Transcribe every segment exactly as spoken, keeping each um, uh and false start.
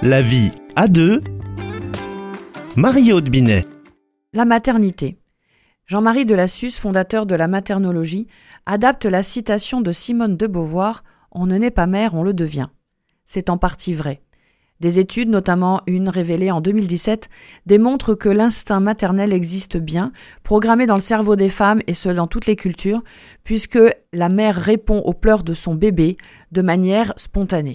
La vie à deux. Marie-Aude Binet. La maternité. Jean-Marie Delassus, fondateur de la maternologie, adapte la citation de Simone de Beauvoir « On ne naît pas mère, on le devient ». C'est en partie vrai. Des études, notamment une révélée en deux mille dix-sept, démontrent que l'instinct maternel existe bien, programmé dans le cerveau des femmes et ce dans toutes les cultures, puisque la mère répond aux pleurs de son bébé de manière spontanée.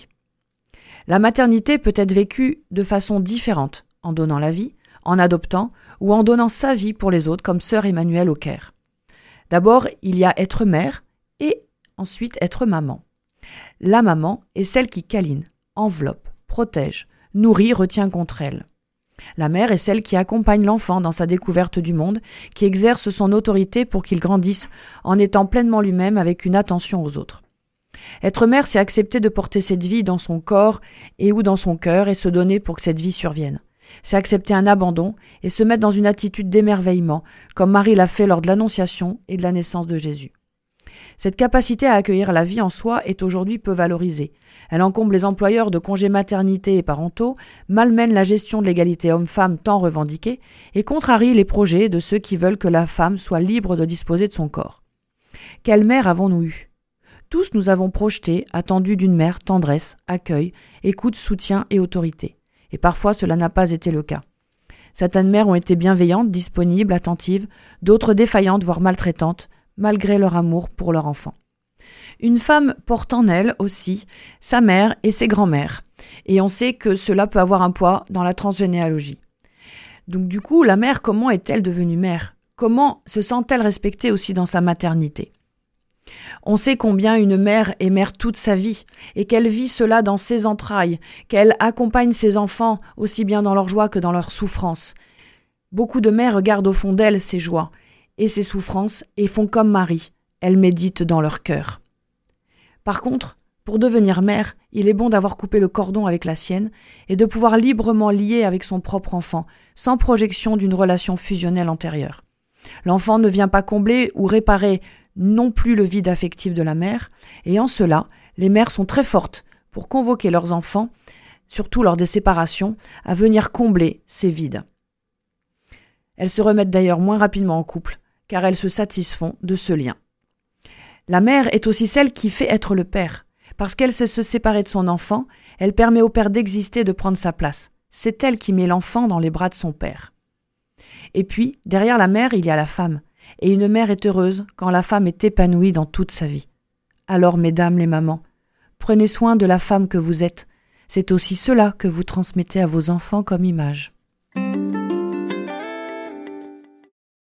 La maternité peut être vécue de façon différente, en donnant la vie, en adoptant ou en donnant sa vie pour les autres, comme sœur Emmanuelle au Caire. D'abord, il y a être mère et ensuite être maman. La maman est celle qui câline, enveloppe, protège, nourrit, retient contre elle. La mère est celle qui accompagne l'enfant dans sa découverte du monde, qui exerce son autorité pour qu'il grandisse en étant pleinement lui-même avec une attention aux autres. Être mère, c'est accepter de porter cette vie dans son corps et ou dans son cœur et se donner pour que cette vie survienne. C'est accepter un abandon et se mettre dans une attitude d'émerveillement, comme Marie l'a fait lors de l'Annonciation et de la naissance de Jésus. Cette capacité à accueillir la vie en soi est aujourd'hui peu valorisée. Elle encombre les employeurs de congés maternité et parentaux, malmène la gestion de l'égalité homme-femme tant revendiquée et contrarie les projets de ceux qui veulent que la femme soit libre de disposer de son corps. Quelle mère avons-nous eue ? Tous nous avons projeté, attendu d'une mère, tendresse, accueil, écoute, soutien et autorité. Et parfois cela n'a pas été le cas. Certaines mères ont été bienveillantes, disponibles, attentives, d'autres défaillantes, voire maltraitantes, malgré leur amour pour leur enfant. Une femme porte en elle aussi sa mère et ses grands-mères. Et on sait que cela peut avoir un poids dans la transgénéalogie. Donc du coup, la mère, comment est-elle devenue mère ? Comment se sent-elle respectée aussi dans sa maternité ? On sait combien une mère est mère toute sa vie et qu'elle vit cela dans ses entrailles, qu'elle accompagne ses enfants aussi bien dans leur joie que dans leur souffrance. Beaucoup de mères regardent au fond d'elles ces joies et ces souffrances et font comme Marie, elles méditent dans leur cœur. Par contre, pour devenir mère, il est bon d'avoir coupé le cordon avec la sienne et de pouvoir librement lier avec son propre enfant, sans projection d'une relation fusionnelle antérieure. L'enfant ne vient pas combler ou réparer non plus le vide affectif de la mère, et en cela, les mères sont très fortes pour convoquer leurs enfants, surtout lors des séparations, à venir combler ces vides. Elles se remettent d'ailleurs moins rapidement en couple, car elles se satisfont de ce lien. La mère est aussi celle qui fait être le père. Parce qu'elle sait se séparer de son enfant, elle permet au père d'exister et de prendre sa place. C'est elle qui met l'enfant dans les bras de son père. Et puis, derrière la mère, il y a la femme. Et une mère est heureuse quand la femme est épanouie dans toute sa vie. Alors, mesdames les mamans, prenez soin de la femme que vous êtes. C'est aussi cela que vous transmettez à vos enfants comme image.